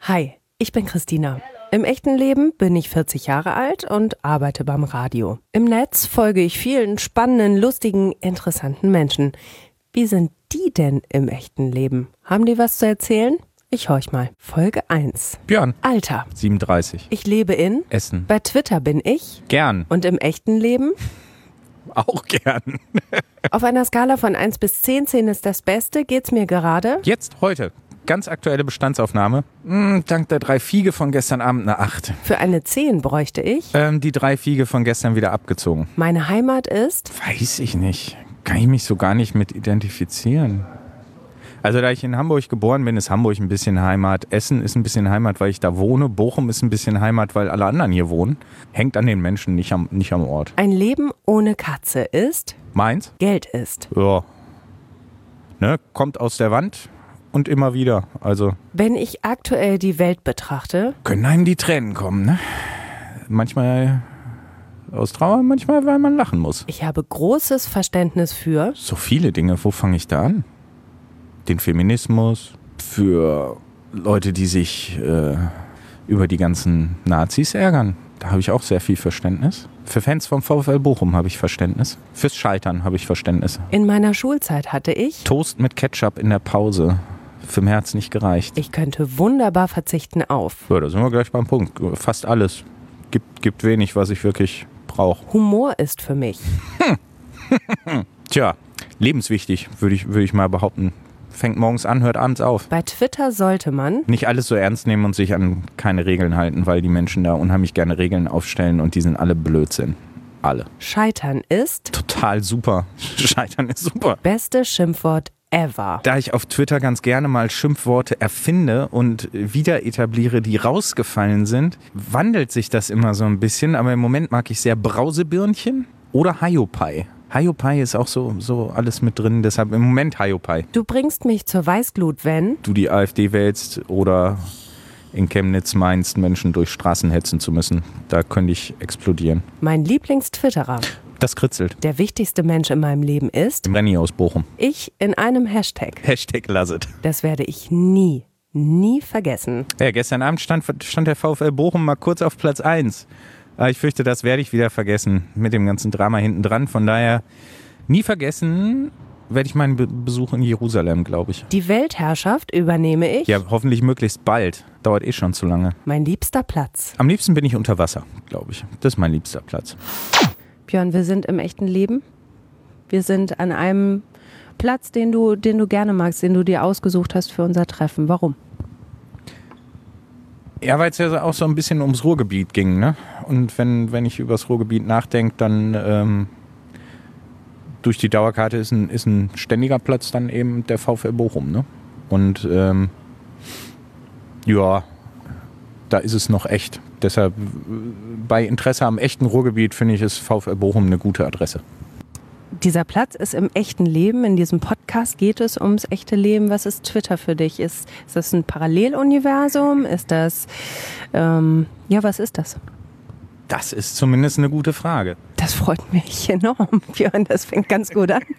Hi, ich bin Christina. Im echten Leben bin ich 40 Jahre alt und arbeite beim Radio. Im Netz folge ich vielen spannenden, lustigen, interessanten Menschen. Wie sind die denn im echten Leben? Haben die was zu erzählen? Ich horch mal. Folge 1. Björn. Alter. 37. Ich lebe in Essen. Bei Twitter bin ich. Gern. Und im echten Leben? Auch gern. Auf einer Skala von 1 bis 10, 10 ist das Beste, geht's mir gerade? Jetzt, heute. Ganz aktuelle Bestandsaufnahme. Dank der 3 Fiege von gestern Abend eine 8. Für eine 10 bräuchte ich. Die 3 Fiege von gestern wieder abgezogen. Meine Heimat ist? Weiß ich nicht. Kann ich mich so gar nicht mit identifizieren. Also da ich in Hamburg geboren bin, ist Hamburg ein bisschen Heimat. Essen ist ein bisschen Heimat, weil ich da wohne. Bochum ist ein bisschen Heimat, weil alle anderen hier wohnen. Hängt an den Menschen, nicht am Ort. Ein Leben ohne Katze ist? Meins? Geld ist. Ja. Ne, kommt aus der Wand und immer wieder. Also. Wenn ich aktuell die Welt betrachte? Können einem die Tränen kommen, ne? Manchmal aus Trauer, manchmal, weil man lachen muss. Ich habe großes Verständnis für? So viele Dinge. Wo fange ich da an? Den Feminismus, für Leute, die sich über die ganzen Nazis ärgern. Da habe ich auch sehr viel Verständnis. Für Fans vom VfL Bochum habe ich Verständnis. Fürs Scheitern habe ich Verständnis. In meiner Schulzeit hatte ich Toast mit Ketchup in der Pause. Für mehr hat es nicht gereicht. Ich könnte wunderbar verzichten auf. Ja, da sind wir gleich beim Punkt. Fast alles. Gibt wenig, was ich wirklich brauche. Humor ist für mich. Tja, lebenswichtig, würde ich mal behaupten. Fängt morgens an, hört abends auf. Bei Twitter sollte man nicht alles so ernst nehmen und sich an keine Regeln halten, weil die Menschen da unheimlich gerne Regeln aufstellen und die sind alle Blödsinn. Alle. Scheitern ist total super. Scheitern ist super. Beste Schimpfwort ever. Da ich auf Twitter ganz gerne mal Schimpfworte erfinde und wieder etabliere, die rausgefallen sind, wandelt sich das immer so ein bisschen. Aber im Moment mag ich sehr Brausebirnchen oder Hiopai. Hiopai ist auch so alles mit drin, deshalb im Moment Hiopai. Du bringst mich zur Weißglut, wenn du die AfD wählst oder in Chemnitz meinst, Menschen durch Straßen hetzen zu müssen. Da könnte ich explodieren. Mein Lieblingstwitterer. Das kritzelt. Der wichtigste Mensch in meinem Leben ist Renny aus Bochum. Ich in einem Hashtag. Hashtag Lasset. Das werde ich nie vergessen. Ja, gestern Abend stand der VfL Bochum mal kurz auf Platz 1. Aber ich fürchte, das werde ich wieder vergessen mit dem ganzen Drama hinten dran. Von daher nie vergessen werde ich meinen Besuch in Jerusalem, glaube ich. Die Weltherrschaft übernehme ich. Ja, hoffentlich möglichst bald. Dauert eh schon zu lange. Mein liebster Platz. Am liebsten bin ich unter Wasser, glaube ich. Das ist mein liebster Platz. Björn, wir sind im echten Leben. Wir sind an einem Platz, den du gerne magst, den du dir ausgesucht hast für unser Treffen. Warum? Ja, weil es ja auch so ein bisschen ums Ruhrgebiet ging, ne? Und wenn ich über das Ruhrgebiet nachdenke, dann durch die Dauerkarte ist ein ständiger Platz dann eben der VfL Bochum, ne? Und ja, da ist es noch echt. Deshalb bei Interesse am echten Ruhrgebiet finde ich, ist VfL Bochum eine gute Adresse. Dieser Platz ist im echten Leben. In diesem Podcast geht es ums echte Leben. Was ist Twitter für dich? Ist das ein Paralleluniversum? Ist das, was ist das? Das ist zumindest eine gute Frage. Das freut mich enorm, Björn. Das fängt ganz gut an.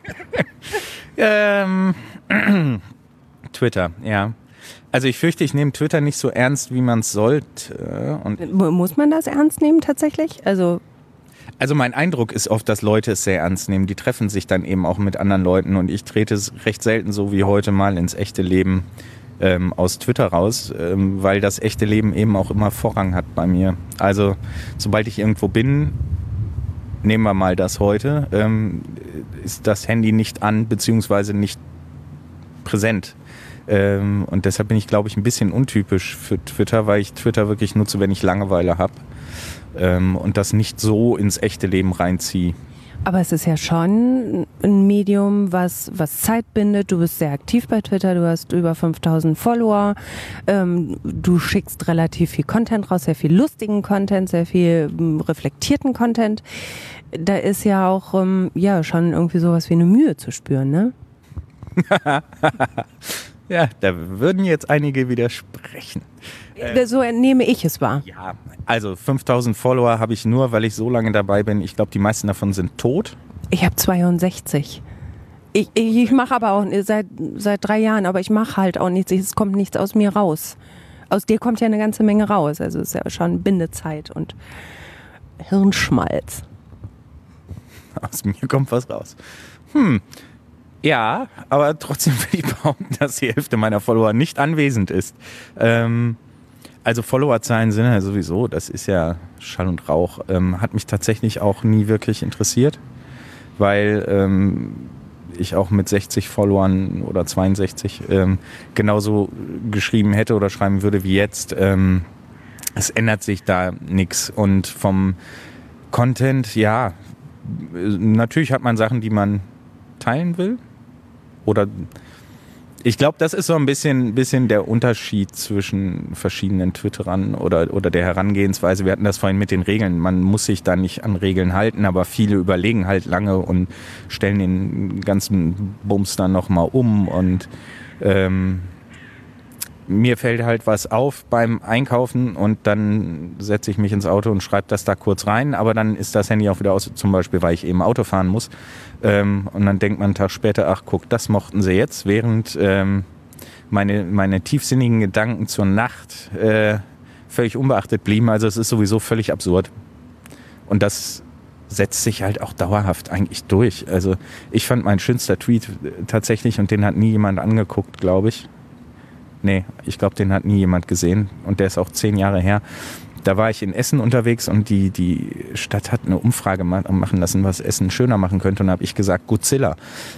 Twitter, ja. Also ich fürchte, ich nehme Twitter nicht so ernst, wie man es sollte. Muss man das ernst nehmen tatsächlich? Also mein Eindruck ist oft, dass Leute es sehr ernst nehmen. Die treffen sich dann eben auch mit anderen Leuten und ich trete es recht selten so wie heute mal ins echte Leben aus Twitter raus, weil das echte Leben eben auch immer Vorrang hat bei mir. Also sobald ich irgendwo bin, nehmen wir mal das heute, ist das Handy nicht an beziehungsweise nicht präsent. Und deshalb bin ich, glaube ich, ein bisschen untypisch für Twitter, weil ich Twitter wirklich nutze, wenn ich Langeweile habe. Und das nicht so ins echte Leben reinziehe. Aber es ist ja schon ein Medium, was Zeit bindet. Du bist sehr aktiv bei Twitter, du hast über 5000 Follower. Du schickst relativ viel Content raus, sehr viel lustigen Content, sehr viel reflektierten Content. Da ist ja auch schon irgendwie sowas wie eine Mühe zu spüren, ne? Ja, da würden jetzt einige widersprechen. So entnehme ich es wahr. Ja, also 5000 Follower habe ich nur, weil ich so lange dabei bin. Ich glaube, die meisten davon sind tot. Ich habe 62. Ich mache aber auch seit 3 Jahren, aber ich mache halt auch nichts. Es kommt nichts aus mir raus. aus dir kommt ja eine ganze Menge raus. Also es ist ja schon Bindezeit und Hirnschmalz. Aus mir kommt was raus. Ja, aber trotzdem will ich behaupten, dass die Hälfte meiner Follower nicht anwesend ist. Also Followerzahlen sind ja sowieso, das ist ja Schall und Rauch. Hat mich tatsächlich auch nie wirklich interessiert, weil ich auch mit 60 Followern oder 62 genauso geschrieben hätte oder schreiben würde wie jetzt. Es ändert sich da nichts. Und vom Content, ja, natürlich hat man Sachen, die man teilen will. Oder ich glaube, das ist so ein bisschen der Unterschied zwischen verschiedenen Twitterern oder der Herangehensweise. Wir hatten das vorhin mit den Regeln. Man muss sich da nicht an Regeln halten, aber viele überlegen halt lange und stellen den ganzen Bums dann nochmal um. Und mir fällt halt was auf beim Einkaufen und dann setze ich mich ins Auto und schreibe das da kurz rein, aber dann ist das Handy auch wieder aus, zum Beispiel, weil ich eben Auto fahren muss. Und dann denkt man einen Tag später, ach guck, das mochten sie jetzt, während meine tiefsinnigen Gedanken zur Nacht völlig unbeachtet blieben. Also es ist sowieso völlig absurd. Und das setzt sich halt auch dauerhaft eigentlich durch. Also ich fand mein schönster Tweet tatsächlich, und den hat nie jemand angeguckt, glaube ich. Nee, ich glaube, den hat nie jemand gesehen und der ist auch 10 Jahre her. Da war ich in Essen unterwegs und die Stadt hat eine Umfrage machen lassen, was Essen schöner machen könnte, und da habe ich gesagt, Godzilla.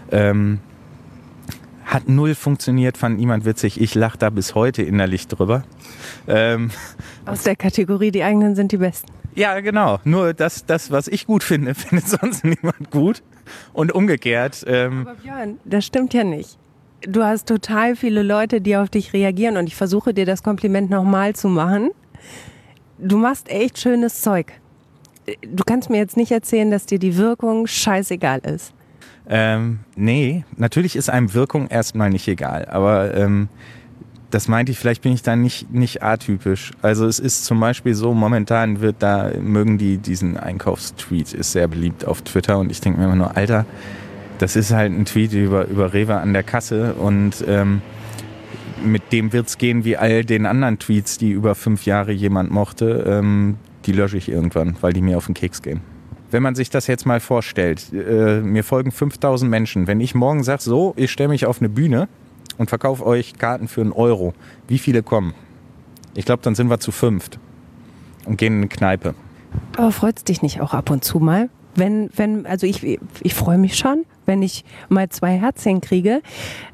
Hat null funktioniert, fand niemand witzig. Ich lache da bis heute innerlich drüber. Aus der Kategorie, die eigenen sind die besten. Ja, genau. Nur das, was ich gut finde, findet sonst niemand gut. Und umgekehrt. Aber Björn, das stimmt ja nicht. Du hast total viele Leute, die auf dich reagieren, und ich versuche dir das Kompliment nochmal zu machen. Du machst echt schönes Zeug. Du kannst mir jetzt nicht erzählen, dass dir die Wirkung scheißegal ist. Nee, natürlich ist einem Wirkung erstmal nicht egal, aber das meinte ich, vielleicht bin ich da nicht atypisch. Also es ist zum Beispiel so, momentan mögen diesen Einkaufstweet, ist sehr beliebt auf Twitter, und ich denke mir immer nur, Alter, das ist halt ein Tweet über Rewe an der Kasse, und mit dem wird's gehen wie all den anderen Tweets, die über 5 Jahre jemand mochte. Die lösche ich irgendwann, weil die mir auf den Keks gehen. Wenn man sich das jetzt mal vorstellt, mir folgen 5000 Menschen. Wenn ich morgen sage, so, ich stelle mich auf eine Bühne und verkaufe euch Karten für 1 Euro, wie viele kommen? Ich glaube, dann sind wir zu 5 und gehen in eine Kneipe. Aber freut's dich nicht auch ab und zu mal? Also ich freue mich schon, wenn ich mal 2 Herzchen kriege,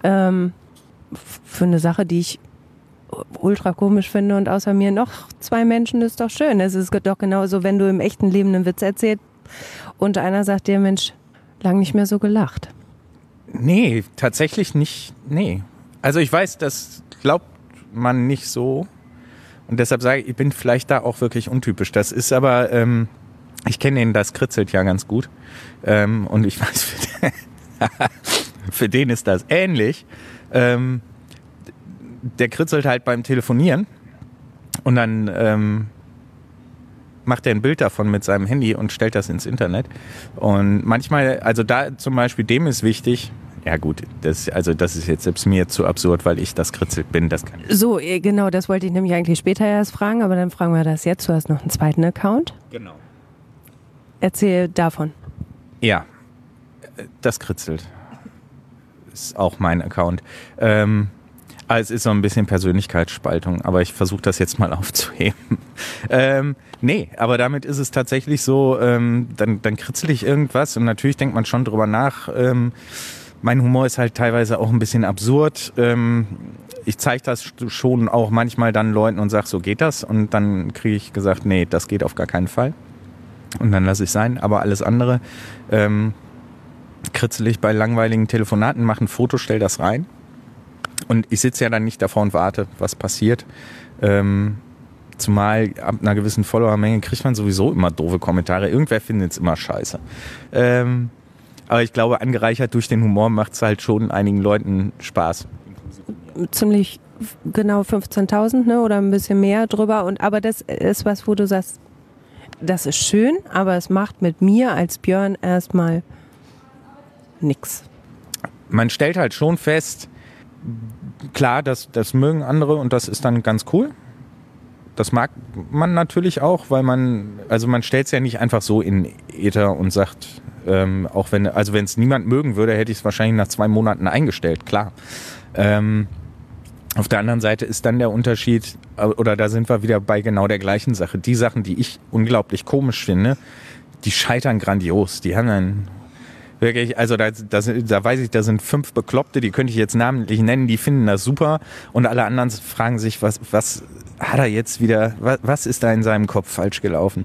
für eine Sache, die ich ultra komisch finde, und außer mir noch 2 Menschen, ist doch schön. Es ist doch genauso, wenn du im echten Leben einen Witz erzählst und einer sagt dir, Mensch, lang nicht mehr so gelacht. Nee, tatsächlich nicht, nee. Also ich weiß, das glaubt man nicht so, und deshalb sage ich, ich bin vielleicht da auch wirklich untypisch. Das ist aber, ich kenne den, das kritzelt ja ganz gut, und ich weiß, für den ist das ähnlich. Der kritzelt halt beim Telefonieren, und dann macht er ein Bild davon mit seinem Handy und stellt das ins Internet. Und manchmal, also da zum Beispiel, dem ist wichtig, ja gut, das ist jetzt selbst mir zu absurd, weil ich das kritzelt bin. Das kann ich. So, genau, das wollte ich nämlich eigentlich später erst fragen, aber dann fragen wir das jetzt. Du hast noch einen zweiten Account. Genau. Erzähl davon. Ja, das kritzelt. Ist auch mein Account. Es ist so ein bisschen Persönlichkeitsspaltung, aber ich versuche das jetzt mal aufzuheben. Nee, aber damit ist es tatsächlich so, dann kritzel ich irgendwas, und natürlich denkt man schon drüber nach. Mein Humor ist halt teilweise auch ein bisschen absurd. Ich zeige das schon auch manchmal dann Leuten und sage, so geht das, und dann kriege ich gesagt, nee, das geht auf gar keinen Fall. Und dann lasse ich sein, aber alles andere kritzel ich bei langweiligen Telefonaten, mache ein Foto, stell das rein. Und ich sitze ja dann nicht davor und warte, was passiert. Zumal ab einer gewissen Followermenge kriegt man sowieso immer doofe Kommentare. Irgendwer findet es immer scheiße. Aber ich glaube, angereichert durch den Humor macht es halt schon einigen Leuten Spaß. Ziemlich genau 15.000, ne? Oder ein bisschen mehr drüber. Aber das ist was, wo du sagst, das ist schön, aber es macht mit mir als Björn erstmal nix. Man stellt halt schon fest, klar, das mögen andere, und das ist dann ganz cool. Das mag man natürlich auch, weil man stellt es ja nicht einfach so in Äther und sagt, auch wenn es niemand mögen würde, hätte ich es wahrscheinlich nach 2 Monaten eingestellt, klar. Auf der anderen Seite ist dann der Unterschied, oder da sind wir wieder bei genau der gleichen Sache. Die Sachen, die ich unglaublich komisch finde, die scheitern grandios. Die haben dann wirklich, also da weiß ich, da sind 5 Bekloppte, die könnte ich jetzt namentlich nennen, die finden das super und alle anderen fragen sich, was hat er jetzt wieder, was ist da in seinem Kopf falsch gelaufen?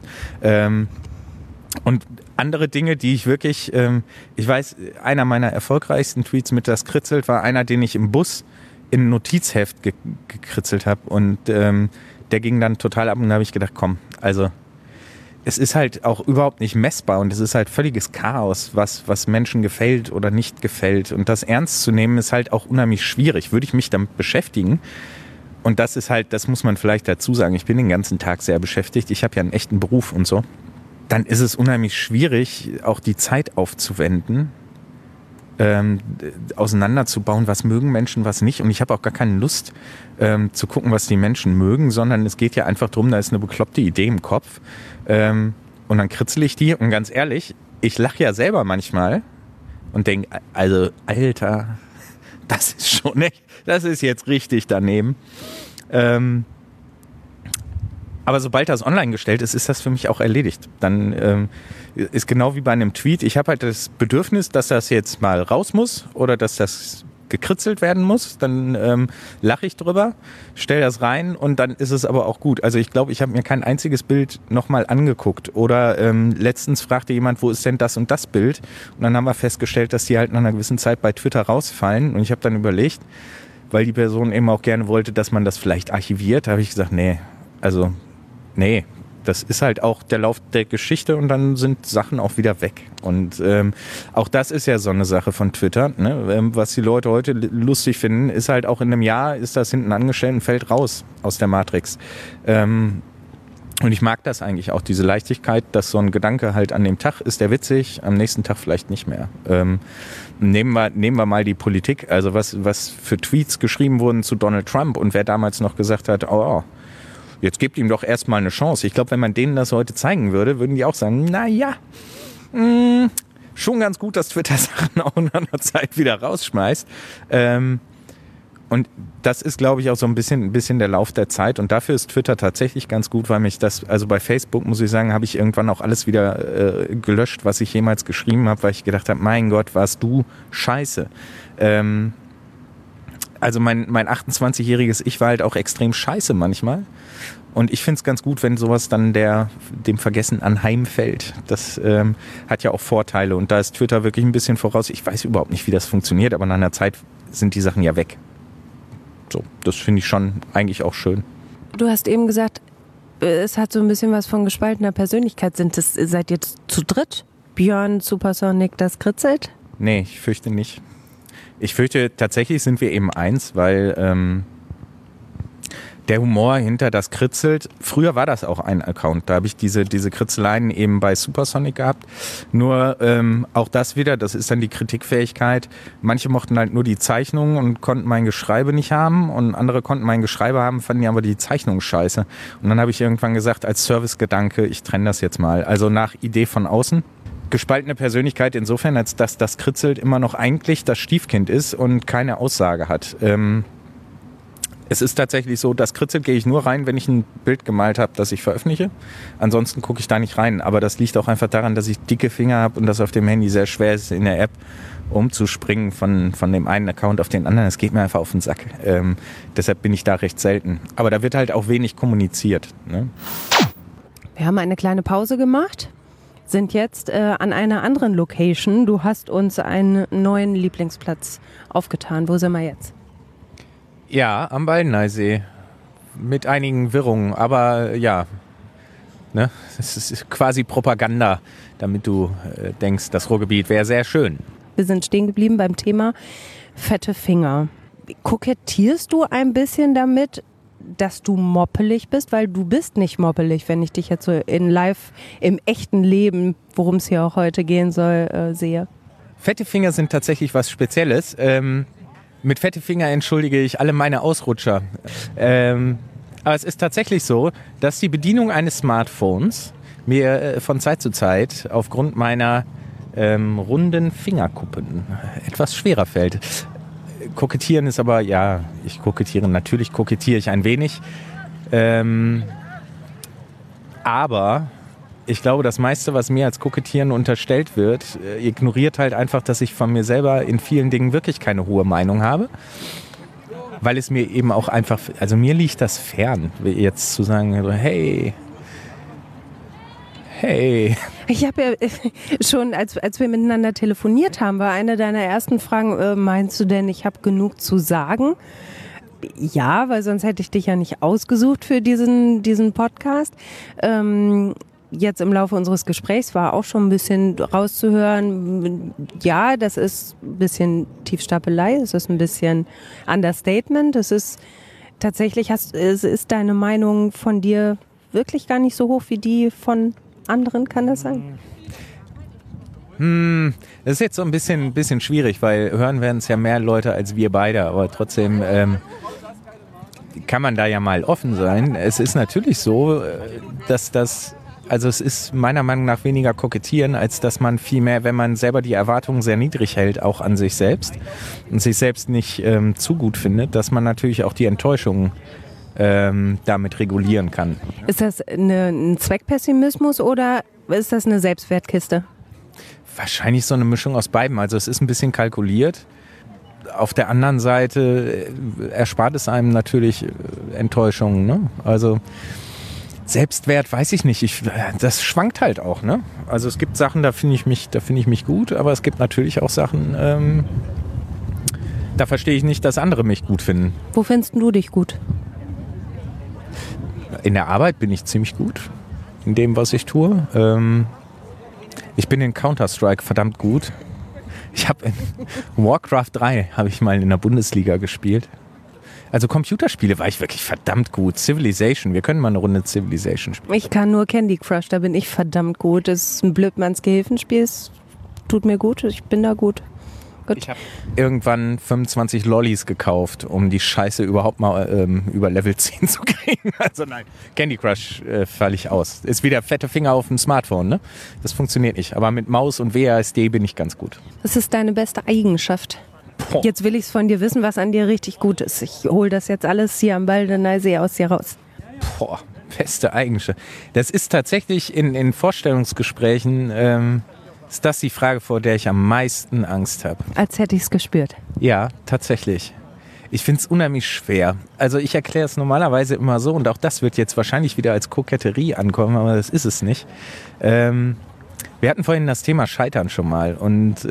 Und andere Dinge, die ich wirklich, ich weiß, einer meiner erfolgreichsten Tweets mit das kritzelt, war einer, den ich im Bus in ein Notizheft gekritzelt habe und der ging dann total ab und da habe ich gedacht, komm, also es ist halt auch überhaupt nicht messbar und es ist halt völliges Chaos, was Menschen gefällt oder nicht gefällt und das ernst zu nehmen ist halt auch unheimlich schwierig, würde ich mich damit beschäftigen. Und das ist halt, das muss man vielleicht dazu sagen, ich bin den ganzen Tag sehr beschäftigt, ich habe ja einen echten Beruf und so. Dann ist es unheimlich schwierig, auch die Zeit aufzuwenden, auseinanderzubauen, was mögen Menschen, was nicht. Und ich habe auch gar keine Lust zu gucken, was die Menschen mögen, sondern es geht ja einfach darum, da ist eine bekloppte Idee im Kopf und dann kritzel ich die und ganz ehrlich, ich lache ja selber manchmal und denke, also Alter, das ist schon echt, das ist jetzt richtig daneben. Aber sobald das online gestellt ist, ist das für mich auch erledigt. Dann ist genau wie bei einem Tweet, ich habe halt das Bedürfnis, dass das jetzt mal raus muss oder dass das gekritzelt werden muss. Dann lache ich drüber, stelle das rein und dann ist es aber auch gut. Also ich glaube, ich habe mir kein einziges Bild nochmal angeguckt. Oder letztens fragte jemand, wo ist denn das und das Bild? Und dann haben wir festgestellt, dass die halt nach einer gewissen Zeit bei Twitter rausfallen. Und ich habe dann überlegt, weil die Person eben auch gerne wollte, dass man das vielleicht archiviert, habe ich gesagt, nee, das ist halt auch der Lauf der Geschichte und dann sind Sachen auch wieder weg. Und auch das ist ja so eine Sache von Twitter. Ne? Was die Leute heute lustig finden, ist halt auch in einem Jahr, ist das hinten angestellt und fällt raus aus der Matrix. Und ich mag das eigentlich auch, diese Leichtigkeit, dass so ein Gedanke halt an dem Tag ist der witzig, am nächsten Tag vielleicht nicht mehr. Nehmen wir mal die Politik, also was für Tweets geschrieben wurden zu Donald Trump und wer damals noch gesagt hat, oh, jetzt gebt ihm doch erstmal eine Chance. Ich glaube, wenn man denen das heute zeigen würde, würden die auch sagen, naja, schon ganz gut, dass Twitter Sachen auch in einer Zeit wieder rausschmeißt. Und das ist, glaube ich, auch so ein bisschen der Lauf der Zeit. Und dafür ist Twitter tatsächlich ganz gut, weil mich das, also bei Facebook, muss ich sagen, habe ich irgendwann auch alles wieder gelöscht, was ich jemals geschrieben habe, weil ich gedacht habe, mein Gott, warst du scheiße. Also mein 28-jähriges Ich war halt auch extrem scheiße manchmal. Und ich finde es ganz gut, wenn sowas dann dem Vergessen anheimfällt. Das hat ja auch Vorteile. Und da ist Twitter wirklich ein bisschen voraus. Ich weiß überhaupt nicht, wie das funktioniert, aber nach einer Zeit sind die Sachen ja weg. So, das finde ich schon eigentlich auch schön. Du hast eben gesagt, es hat so ein bisschen was von gespaltener Persönlichkeit. Seid ihr zu dritt? Björn, Supersonic, das kritzelt? Nee, ich fürchte nicht. Ich fürchte, tatsächlich sind wir eben eins, weil der Humor hinter das kritzelt, früher war das auch ein Account, da habe ich diese Kritzeleien eben bei Supersonic gehabt, nur auch das wieder, das ist dann die Kritikfähigkeit, manche mochten halt nur die Zeichnungen und konnten mein Geschreibe nicht haben und andere konnten mein Geschreibe haben, fanden ja aber die Zeichnung scheiße und dann habe ich irgendwann gesagt, als Servicegedanke, ich trenne das jetzt mal, also nach Idee von außen. Gespaltene Persönlichkeit insofern, als dass das Kritzelt immer noch eigentlich das Stiefkind ist und keine Aussage hat. Es ist tatsächlich so, das Kritzelt gehe ich nur rein, wenn ich ein Bild gemalt habe, das ich veröffentliche. Ansonsten gucke ich da nicht rein. Aber das liegt auch einfach daran, dass ich dicke Finger habe und das auf dem Handy sehr schwer ist, in der App umzuspringen von dem einen Account auf den anderen. Das geht mir einfach auf den Sack. Deshalb bin ich da recht selten. Aber da wird halt auch wenig kommuniziert. Ne? Wir haben eine kleine Pause gemacht. Sind jetzt an einer anderen Location. Du hast uns einen neuen Lieblingsplatz aufgetan. Wo sind wir jetzt? Ja, am Baldeneysee. Mit einigen Wirrungen, aber ja. Ne? Das ist quasi Propaganda, damit du denkst, das Ruhrgebiet wäre sehr schön. Wir sind stehen geblieben beim Thema fette Finger. Kokettierst du ein bisschen damit, dass du moppelig bist? Weil du bist nicht moppelig, wenn ich dich jetzt so im echten Leben, worum es hier auch heute gehen soll, sehe. Fette Finger sind tatsächlich was Spezielles. Mit fette Finger entschuldige ich alle meine Ausrutscher. Aber es ist tatsächlich so, dass die Bedienung eines Smartphones mir von Zeit zu Zeit aufgrund meiner runden Fingerkuppen etwas schwerer fällt. Kokettieren ist aber, natürlich kokettiere ich ein wenig. Aber ich glaube, das meiste, was mir als Kokettieren unterstellt wird, ignoriert halt einfach, dass ich von mir selber in vielen Dingen wirklich keine hohe Meinung habe. Weil es mir eben auch einfach, also mir liegt das fern, jetzt zu sagen, hey. Ich habe ja schon, als wir miteinander telefoniert haben, war eine deiner ersten Fragen, meinst du denn, ich habe genug zu sagen? Ja, weil sonst hätte ich dich ja nicht ausgesucht für diesen Podcast. Jetzt im Laufe unseres Gesprächs war auch schon ein bisschen rauszuhören, ja, das ist ein bisschen Tiefstapelei, es ist ein bisschen Understatement, es ist tatsächlich, ist deine Meinung von dir wirklich gar nicht so hoch wie die von anderen, kann das sein? Das ist jetzt so ein bisschen schwierig, weil hören werden es ja mehr Leute als wir beide, aber trotzdem kann man da ja mal offen sein. Es ist natürlich so, dass also es ist meiner Meinung nach weniger kokettieren, als dass man viel mehr, wenn man selber die Erwartungen sehr niedrig hält, auch an sich selbst und sich selbst nicht zu gut findet, dass man natürlich auch die Enttäuschungen damit regulieren kann. Ist das ein Zweckpessimismus oder ist das eine Selbstwertkiste? Wahrscheinlich so eine Mischung aus beidem. Also es ist ein bisschen kalkuliert. Auf der anderen Seite erspart es einem natürlich Enttäuschungen. Ne? Also Selbstwert weiß ich nicht. Das schwankt halt auch. Ne? Also es gibt Sachen, da finde ich mich gut, aber es gibt natürlich auch Sachen, da verstehe ich nicht, dass andere mich gut finden. Wo findest du dich gut? In der Arbeit bin ich ziemlich gut, in dem, was ich tue. Ich bin in Counter-Strike verdammt gut. Ich habe in Warcraft 3 habe ich mal in der Bundesliga gespielt. Also Computerspiele war ich wirklich verdammt gut. Civilization, wir können mal eine Runde Civilization spielen. Ich kann nur Candy Crush, da bin ich verdammt gut. Das ist ein Blödmanns-Gehilfenspiel, es tut mir gut, ich bin da gut. Gut. Ich habe irgendwann 25 Lollis gekauft, um die Scheiße überhaupt mal über Level 10 zu kriegen. Also nein, Candy Crush falle ich aus. Ist wieder fette Finger auf dem Smartphone, ne? Das funktioniert nicht. Aber mit Maus und WASD bin ich ganz gut. Was ist deine beste Eigenschaft? Boah. Jetzt will ich es von dir wissen, was an dir richtig gut ist. Ich hole das jetzt alles hier am Baldeneysee aus dir raus. Boah, beste Eigenschaft. Das ist tatsächlich in Vorstellungsgesprächen... ist das die Frage, vor der ich am meisten Angst habe. Als hätte ich es gespürt. Ja, tatsächlich. Ich finde es unheimlich schwer. Also ich erkläre es normalerweise immer so und auch das wird jetzt wahrscheinlich wieder als Koketterie ankommen, aber das ist es nicht. Wir hatten vorhin das Thema Scheitern schon mal und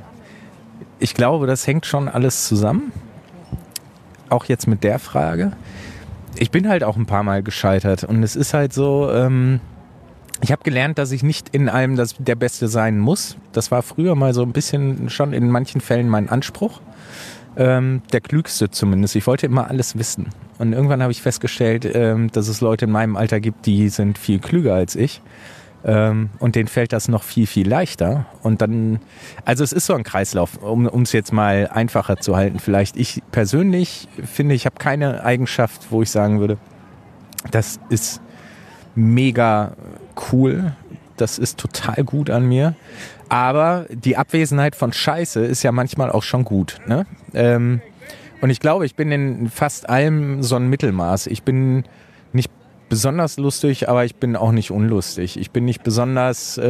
ich glaube, das hängt schon alles zusammen. Auch jetzt mit der Frage. Ich bin halt auch ein paar Mal gescheitert und es ist halt so... Ich habe gelernt, dass ich nicht in allem der Beste sein muss. Das war früher mal so ein bisschen schon in manchen Fällen mein Anspruch. Der Klügste zumindest. Ich wollte immer alles wissen. Und irgendwann habe ich festgestellt, dass es Leute in meinem Alter gibt, die sind viel klüger als ich. Und denen fällt das noch viel, viel leichter. Und dann, also es ist so ein Kreislauf, um es jetzt mal einfacher zu halten. Vielleicht ich persönlich finde, ich habe keine Eigenschaft, wo ich sagen würde, das ist mega cool, das ist total gut an mir, aber die Abwesenheit von Scheiße ist ja manchmal auch schon gut, ne? Und ich glaube, ich bin in fast allem so ein Mittelmaß. Ich bin nicht besonders lustig, aber ich bin auch nicht unlustig. Ich bin nicht besonders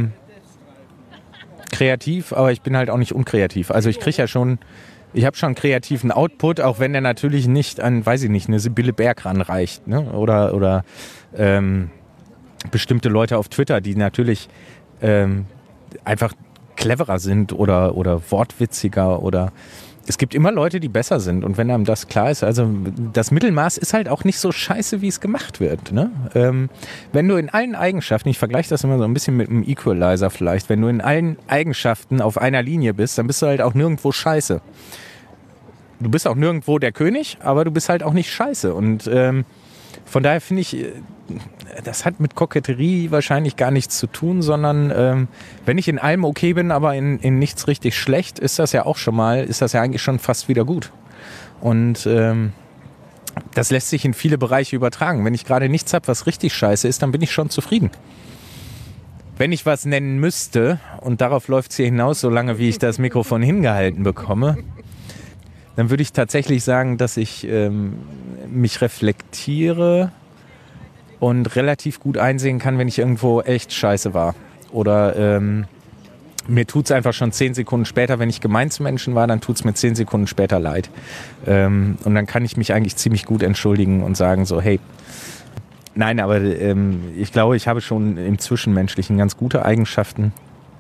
kreativ, aber ich bin halt auch nicht unkreativ. Also ich habe schon einen kreativen Output, auch wenn der natürlich nicht an, weiß ich nicht, eine Sibylle Berg ranreicht, ne? Oder bestimmte Leute auf Twitter, die natürlich einfach cleverer sind oder wortwitziger oder es gibt immer Leute, die besser sind und wenn einem das klar ist, also das Mittelmaß ist halt auch nicht so scheiße, wie es gemacht wird. Ne? Wenn du in allen Eigenschaften, ich vergleiche das immer so ein bisschen mit einem Equalizer vielleicht, wenn du in allen Eigenschaften auf einer Linie bist, dann bist du halt auch nirgendwo scheiße. Du bist auch nirgendwo der König, aber du bist halt auch nicht scheiße und von daher finde ich, das hat mit Koketterie wahrscheinlich gar nichts zu tun, sondern wenn ich in allem okay bin, aber in nichts richtig schlecht, ist das ja eigentlich schon fast wieder gut. Und das lässt sich in viele Bereiche übertragen. Wenn ich gerade nichts habe, was richtig scheiße ist, dann bin ich schon zufrieden. Wenn ich was nennen müsste, und darauf läuft es hier hinaus, solange wie ich das Mikrofon hingehalten bekomme, dann würde ich tatsächlich sagen, dass ich mich reflektiere und relativ gut einsehen kann, wenn ich irgendwo echt scheiße war. Oder mir tut es einfach schon 10 Sekunden später, wenn ich gemein zu Menschen war, dann tut es mir 10 Sekunden später leid. Und dann kann ich mich eigentlich ziemlich gut entschuldigen und sagen so, hey, nein, aber ich glaube, ich habe schon im Zwischenmenschlichen ganz gute Eigenschaften.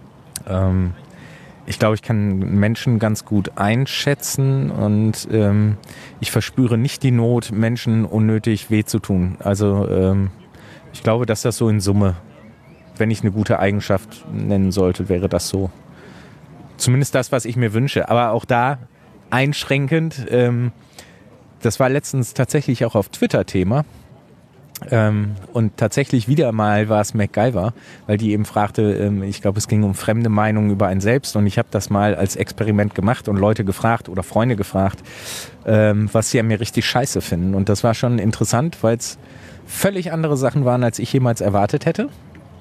Ich glaube, ich kann Menschen ganz gut einschätzen und ich verspüre nicht die Not, Menschen unnötig weh zu tun. Also ich glaube, dass das so in Summe, wenn ich eine gute Eigenschaft nennen sollte, wäre das so. Zumindest das, was ich mir wünsche. Aber auch da einschränkend, das war letztens tatsächlich auch auf Twitter Thema. Und tatsächlich wieder mal war es MacGyver, weil die eben fragte, ich glaube, es ging um fremde Meinungen über einen selbst und ich habe das mal als Experiment gemacht und Leute gefragt oder Freunde gefragt, was sie an mir richtig scheiße finden. Und das war schon interessant, weil es völlig andere Sachen waren, als ich jemals erwartet hätte.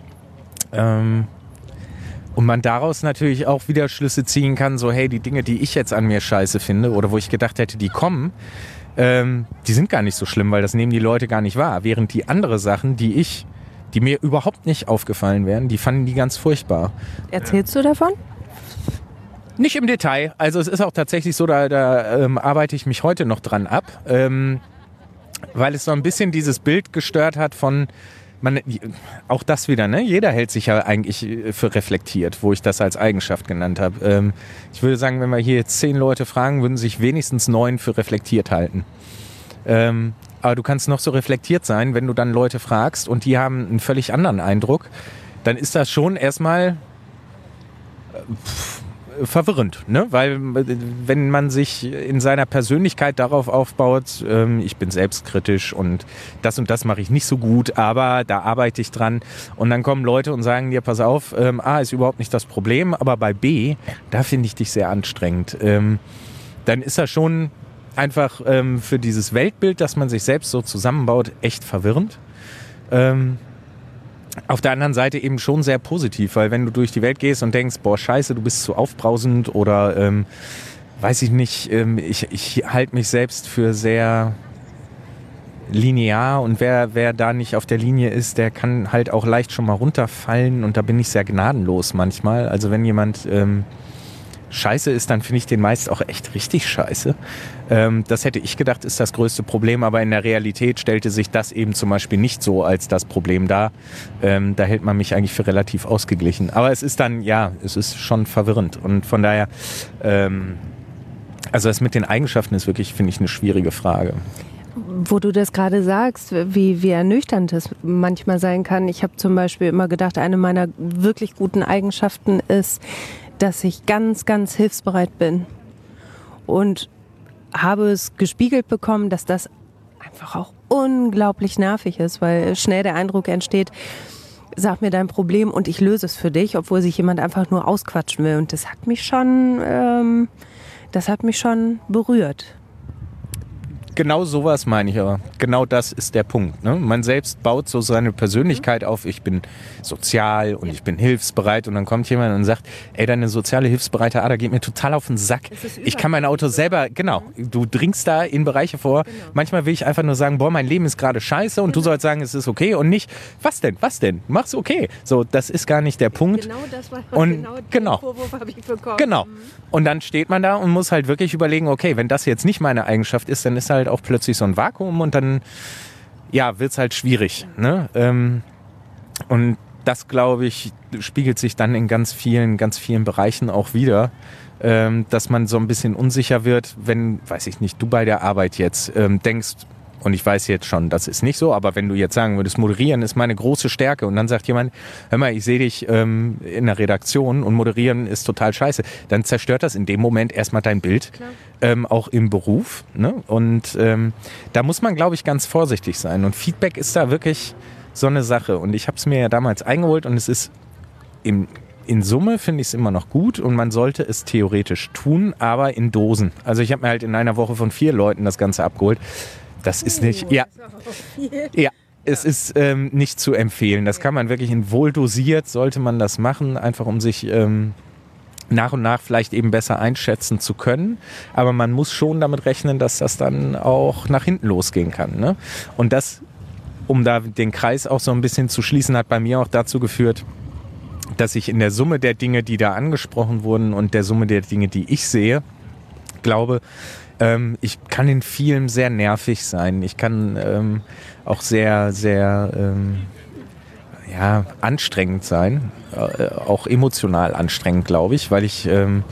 Und man daraus natürlich auch wieder Schlüsse ziehen kann, so hey, die Dinge, die ich jetzt an mir scheiße finde oder wo ich gedacht hätte, die kommen, die sind gar nicht so schlimm, weil das nehmen die Leute gar nicht wahr. Während die andere Sachen, die mir überhaupt nicht aufgefallen wären, die fanden die ganz furchtbar. Erzählst du davon? Nicht im Detail. Also es ist auch tatsächlich so, da arbeite ich mich heute noch dran ab, weil es so ein bisschen dieses Bild gestört hat von auch das wieder, ne? Jeder hält sich ja eigentlich für reflektiert, wo ich das als Eigenschaft genannt habe. Ich würde sagen, wenn wir hier jetzt 10 Leute fragen, würden sich wenigstens 9 für reflektiert halten. Aber du kannst noch so reflektiert sein, wenn du dann Leute fragst und die haben einen völlig anderen Eindruck, dann ist das schon erstmal verwirrend, ne? Weil wenn man sich in seiner Persönlichkeit darauf aufbaut, ich bin selbstkritisch und das mache ich nicht so gut, aber da arbeite ich dran und dann kommen Leute und sagen dir, pass auf, A ist überhaupt nicht das Problem, aber bei B, da finde ich dich sehr anstrengend. Dann ist das schon einfach für dieses Weltbild, das man sich selbst so zusammenbaut, echt verwirrend. Auf der anderen Seite eben schon sehr positiv, weil wenn du durch die Welt gehst und denkst, boah, scheiße, du bist zu aufbrausend oder weiß ich nicht, ich halte mich selbst für sehr linear und wer da nicht auf der Linie ist, der kann halt auch leicht schon mal runterfallen und da bin ich sehr gnadenlos manchmal. Also wenn jemand scheiße ist, dann finde ich den meist auch echt richtig scheiße. Das hätte ich gedacht, ist das größte Problem, aber in der Realität stellte sich das eben zum Beispiel nicht so als das Problem dar. Da hält man mich eigentlich für relativ ausgeglichen. Aber es ist dann, ja, es ist schon verwirrend und von daher, also das mit den Eigenschaften ist wirklich, finde ich, eine schwierige Frage. Wo du das gerade sagst, wie ernüchternd es manchmal sein kann. Ich habe zum Beispiel immer gedacht, eine meiner wirklich guten Eigenschaften ist, dass ich ganz, ganz hilfsbereit bin und habe es gespiegelt bekommen, dass das einfach auch unglaublich nervig ist, weil schnell der Eindruck entsteht, sag mir dein Problem und ich löse es für dich, obwohl sich jemand einfach nur ausquatschen will. Und das hat mich schon berührt. Genau sowas meine ich aber. Genau das ist der Punkt. Ne? Man selbst baut so seine Persönlichkeit auf. Ich bin sozial und ich bin hilfsbereit. Und dann kommt jemand und sagt, ey, deine soziale, hilfsbereite Ader geht mir total auf den Sack. Ich kann mein Auto selber, genau, du dringst da in Bereiche vor. Genau. Manchmal will ich einfach nur sagen, boah, mein Leben ist gerade scheiße und du sollst sagen, es ist okay und nicht, was denn? Mach's okay. So, das ist gar nicht der Punkt. Genau das war und den Vorwurf habe ich bekommen. Genau. Und dann steht man da und muss halt wirklich überlegen, okay, wenn das jetzt nicht meine Eigenschaft ist, dann ist halt auch plötzlich so ein Vakuum und dann ja, wird es halt schwierig. Ne? Und das, glaube ich, spiegelt sich dann in ganz vielen Bereichen auch wieder, dass man so ein bisschen unsicher wird, wenn, weiß ich nicht, du bei der Arbeit jetzt denkst, und ich weiß jetzt schon, das ist nicht so, aber wenn du jetzt sagen würdest, moderieren ist meine große Stärke und dann sagt jemand, hör mal, ich sehe dich in der Redaktion und moderieren ist total scheiße, dann zerstört das in dem Moment erstmal dein Bild, auch im Beruf. Ne? Und da muss man, glaube ich, ganz vorsichtig sein. Und Feedback ist da wirklich so eine Sache. Und ich habe es mir ja damals eingeholt und es ist in Summe finde ich es immer noch gut und man sollte es theoretisch tun, aber in Dosen. Also ich habe mir halt in einer Woche von 4 Leuten das Ganze abgeholt. Das ist nicht, ja, es ist nicht zu empfehlen. Das kann man wirklich wohl dosiert, sollte man das machen, einfach um sich nach und nach vielleicht eben besser einschätzen zu können. Aber man muss schon damit rechnen, dass das dann auch nach hinten losgehen kann. Ne? Und das, um da den Kreis auch so ein bisschen zu schließen, hat bei mir auch dazu geführt, dass ich in der Summe der Dinge, die da angesprochen wurden und der Summe der Dinge, die ich sehe, glaube, ich kann in vielem sehr nervig sein. Ich kann auch sehr, sehr anstrengend sein. Auch emotional anstrengend, glaube ich, weil ich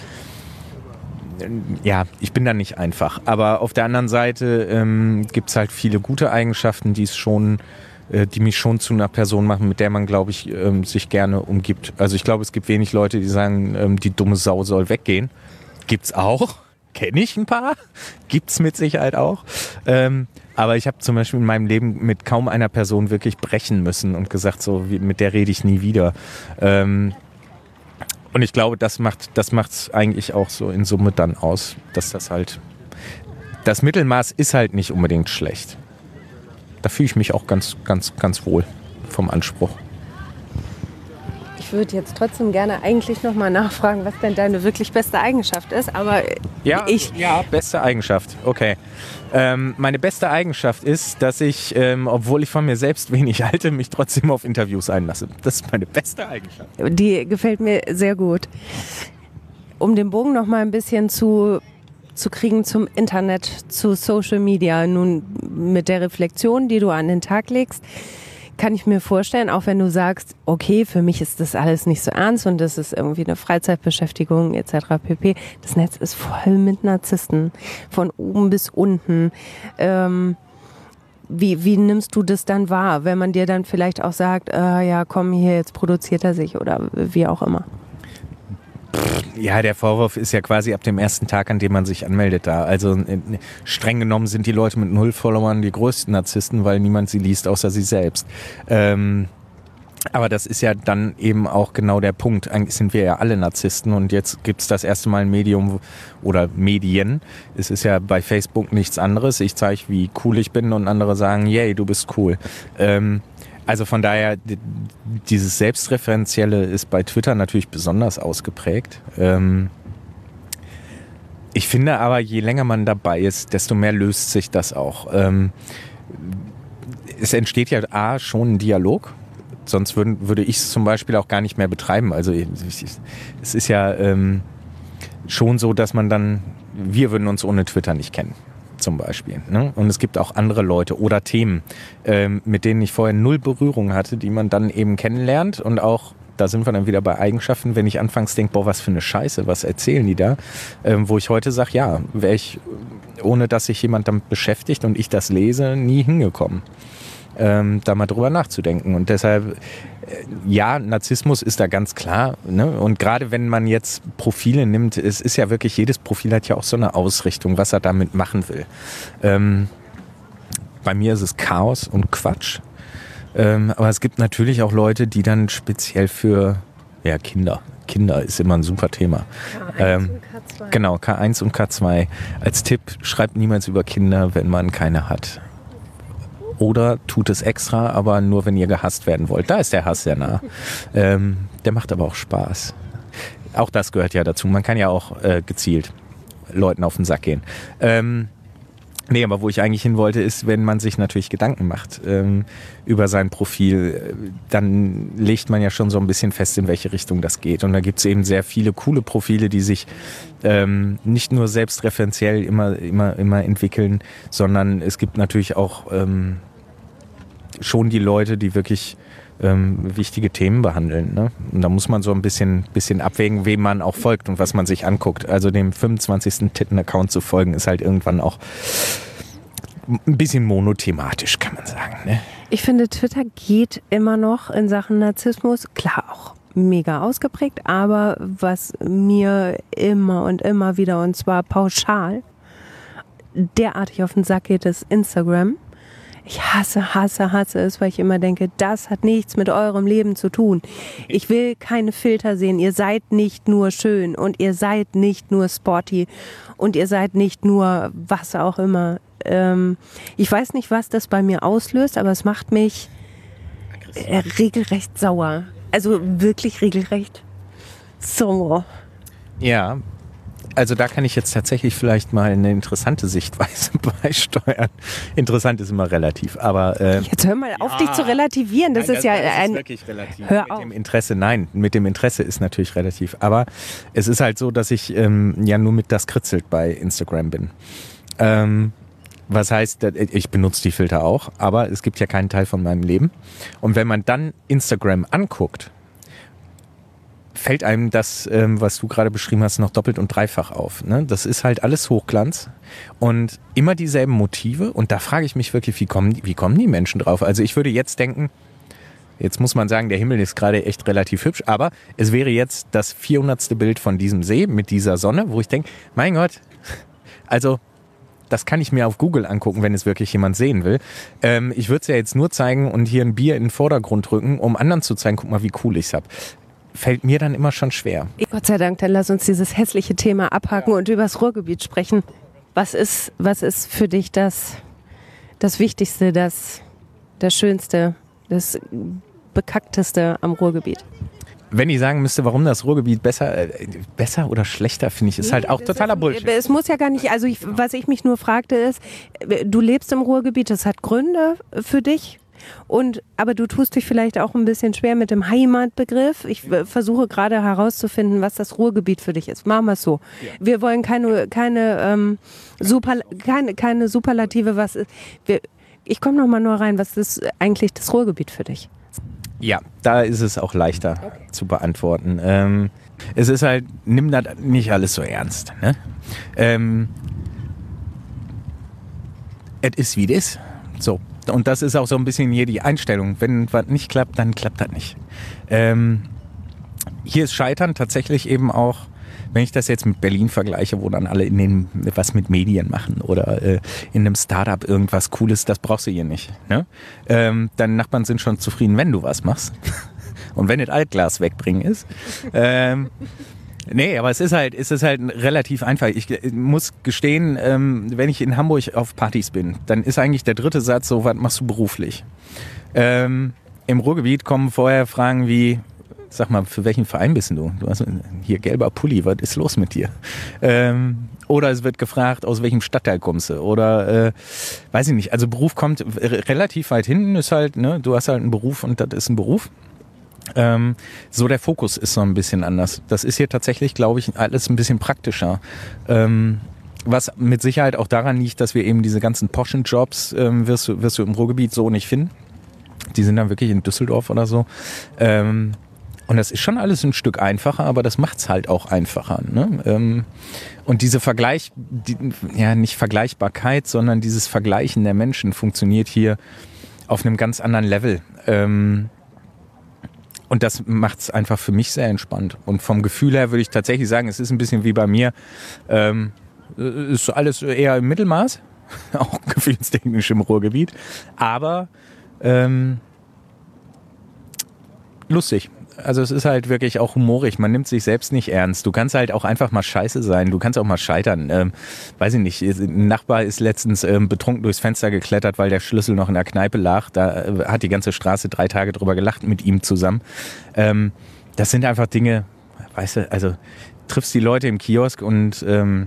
ich bin da nicht einfach. Aber auf der anderen Seite gibt es halt viele gute Eigenschaften, die mich schon zu einer Person machen, mit der man, glaube ich, sich gerne umgibt. Also ich glaube, es gibt wenig Leute, die sagen, die dumme Sau soll weggehen. Gibt's auch. Kenne ich ein paar. Gibt's mit Sicherheit auch. Aber ich habe zum Beispiel in meinem Leben mit kaum einer Person wirklich brechen müssen und gesagt, so mit der rede ich nie wieder. Und ich glaube, das macht's eigentlich auch so in Summe dann aus, dass das Mittelmaß ist halt nicht unbedingt schlecht. Da fühle ich mich auch ganz, ganz, ganz wohl vom Anspruch. Ich würde jetzt trotzdem gerne eigentlich nochmal nachfragen, was denn deine wirklich beste Eigenschaft ist, aber beste Eigenschaft, okay. Meine beste Eigenschaft ist, dass ich, obwohl ich von mir selbst wenig halte, mich trotzdem auf Interviews einlasse. Das ist meine beste Eigenschaft. Die gefällt mir sehr gut. Um den Bogen nochmal ein bisschen zu kriegen zum Internet, zu Social Media, nun mit der Reflexion, die du an den Tag legst, kann ich mir vorstellen, auch wenn du sagst, okay, für mich ist das alles nicht so ernst und das ist irgendwie eine Freizeitbeschäftigung etc. pp. Das Netz ist voll mit Narzissten, von oben bis unten. Wie nimmst du das dann wahr, wenn man dir dann vielleicht auch sagt, ja komm hier, jetzt produziert er sich oder wie auch immer? Ja, der Vorwurf ist ja quasi ab dem ersten Tag, an dem man sich anmeldet, da. Also streng genommen sind die Leute mit 0 Followern die größten Narzissten, weil niemand sie liest, außer sie selbst. Aber das ist ja dann eben auch genau der Punkt. Eigentlich sind wir ja alle Narzissten und jetzt gibt es das erste Mal ein Medium oder Medien. Es ist ja bei Facebook nichts anderes. Ich zeige, wie cool ich bin und andere sagen, yay, du bist cool. Also von daher, dieses Selbstreferenzielle ist bei Twitter natürlich besonders ausgeprägt. Ich finde aber, je länger man dabei ist, desto mehr löst sich das auch. Es entsteht ja schon ein Dialog, sonst würde ich es zum Beispiel auch gar nicht mehr betreiben. Also es ist ja schon so, dass wir würden uns ohne Twitter nicht kennen. Zum Beispiel. Ne? Und es gibt auch andere Leute oder Themen, mit denen ich vorher 0 Berührung hatte, die man dann eben kennenlernt. Und auch, da sind wir dann wieder bei Eigenschaften, wenn ich anfangs denke, boah, was für eine Scheiße, was erzählen die da? Wo ich heute sage, ja, wäre ich, ohne dass sich jemand damit beschäftigt und ich das lese, nie hingekommen. Da mal drüber nachzudenken. Und deshalb, ja, Narzissmus ist da ganz klar. Ne? Und gerade wenn man jetzt Profile nimmt, es ist ja wirklich, jedes Profil hat ja auch so eine Ausrichtung, was er damit machen will. Bei mir ist es Chaos und Quatsch. Aber es gibt natürlich auch Leute, die dann speziell für Kinder. Kinder ist immer ein super Thema. K1 und K2. Genau, K1 und K2. Als Tipp, schreibt niemals über Kinder, wenn man keine hat. Oder tut es extra, aber nur, wenn ihr gehasst werden wollt. Da ist der Hass sehr nah. Der macht aber auch Spaß. Auch das gehört ja dazu. Man kann ja auch gezielt Leuten auf den Sack gehen. Nee, aber wo ich eigentlich hin wollte, ist, wenn man sich natürlich Gedanken macht über sein Profil, dann legt man ja schon so ein bisschen fest, in welche Richtung das geht. Und da gibt es eben sehr viele coole Profile, die sich nicht nur selbstreferenziell immer entwickeln, sondern es gibt natürlich auch schon die Leute, die wirklich wichtige Themen behandeln. Ne? Und da muss man so ein bisschen abwägen, wem man auch folgt und was man sich anguckt. Also dem 25. Titten-Account zu folgen, ist halt irgendwann auch ein bisschen monothematisch, kann man sagen. Ne? Ich finde, Twitter geht immer noch in Sachen Narzissmus, klar auch mega ausgeprägt, aber was mir immer und immer wieder, und zwar pauschal, derartig auf den Sack geht, ist Instagram. Ich hasse es, weil ich immer denke, das hat nichts mit eurem Leben zu tun. Ich will keine Filter sehen. Ihr seid nicht nur schön und ihr seid nicht nur sporty und ihr seid nicht nur was auch immer. ich weiß nicht, was das bei mir auslöst, aber es macht mich regelrecht sauer. Also wirklich regelrecht sauer. Ja, also da kann ich jetzt tatsächlich vielleicht mal eine interessante Sichtweise beisteuern. Interessant ist immer relativ, aber... jetzt hör mal auf, dich zu relativieren. Das ist wirklich relativ. Hör auf. Mit dem Interesse ist natürlich relativ. Aber es ist halt so, dass ich ja nur mit das kritzelt bei Instagram bin. Was heißt, ich benutze die Filter auch, aber es gibt ja keinen Teil von meinem Leben. Und wenn man dann Instagram anguckt, fällt einem das, was du gerade beschrieben hast, noch doppelt und dreifach auf. Ne? Das ist halt alles Hochglanz und immer dieselben Motive. Und da frage ich mich wirklich, wie kommen die Menschen drauf? Also ich würde jetzt denken, jetzt muss man sagen, der Himmel ist gerade echt relativ hübsch, aber es wäre jetzt das 400. Bild von diesem See mit dieser Sonne, wo ich denke, mein Gott, also das kann ich mir auf Google angucken, wenn es wirklich jemand sehen will. Ich würde es ja jetzt nur zeigen und hier ein Bier in den Vordergrund rücken, um anderen zu zeigen, guck mal, wie cool ich es habe. Fällt mir dann immer schon schwer. Gott sei Dank, dann lass uns dieses hässliche Thema abhaken und über das Ruhrgebiet sprechen. Was ist für dich das Wichtigste, das Schönste, das Bekackteste am Ruhrgebiet? Wenn ich sagen müsste, warum das Ruhrgebiet besser oder schlechter, finde ich, ist halt auch totaler Bullshit. Es muss ja gar nicht, also was ich mich nur fragte ist, du lebst im Ruhrgebiet, das hat Gründe für dich. Aber du tust dich vielleicht auch ein bisschen schwer mit dem Heimatbegriff. Ich versuche gerade herauszufinden, was das Ruhrgebiet für dich ist. Machen wir es so. Ja. Wir wollen keine Superlative. Ich komme noch mal nur rein. Was ist eigentlich das Ruhrgebiet für dich? Ja, da ist es auch leichter zu beantworten. Es ist halt, nimm das nicht alles so ernst. Ne? Es ist, wie es ist. So. Und das ist auch so ein bisschen hier die Einstellung. Wenn was nicht klappt, dann klappt das nicht. Hier ist Scheitern tatsächlich eben auch, wenn ich das jetzt mit Berlin vergleiche, wo dann alle was mit Medien machen oder in einem Startup irgendwas Cooles, das brauchst du hier nicht. Ne? Deine Nachbarn sind schon zufrieden, wenn du was machst. Und wenn das Altglas wegbringen ist. Nee, aber es ist halt relativ einfach. Ich muss gestehen, wenn ich in Hamburg auf Partys bin, dann ist eigentlich der dritte Satz so, was machst du beruflich? Im Ruhrgebiet kommen vorher Fragen wie, sag mal, für welchen Verein bist du? Du hast hier gelber Pulli, was ist los mit dir? Oder es wird gefragt, aus welchem Stadtteil kommst du? Oder, weiß ich nicht, also Beruf kommt relativ weit hinten, ist halt, ne, du hast halt einen Beruf und das ist ein Beruf. So der Fokus ist so ein bisschen anders. Das ist hier tatsächlich, glaube ich, alles ein bisschen praktischer. Was mit Sicherheit auch daran liegt, dass wir eben diese ganzen Poschen-Jobs wirst du im Ruhrgebiet so nicht finden. Die sind dann wirklich in Düsseldorf oder so. Und das ist schon alles ein Stück einfacher, aber das macht's halt auch einfacher. Ne? Und diese nicht Vergleichbarkeit, sondern dieses Vergleichen der Menschen funktioniert hier auf einem ganz anderen Level. Und das macht es einfach für mich sehr entspannt. Und vom Gefühl her würde ich tatsächlich sagen, es ist ein bisschen wie bei mir. Ist alles eher im Mittelmaß, auch gefühlstechnisch im Ruhrgebiet. Aber lustig. Also es ist halt wirklich auch humorig. Man nimmt sich selbst nicht ernst. Du kannst halt auch einfach mal scheiße sein. Du kannst auch mal scheitern. Weiß ich nicht. Ein Nachbar ist letztens betrunken durchs Fenster geklettert, weil der Schlüssel noch in der Kneipe lag. Da hat die ganze Straße 3 Tage drüber gelacht mit ihm zusammen. Das sind einfach Dinge, weißt du, also triffst die Leute im Kiosk und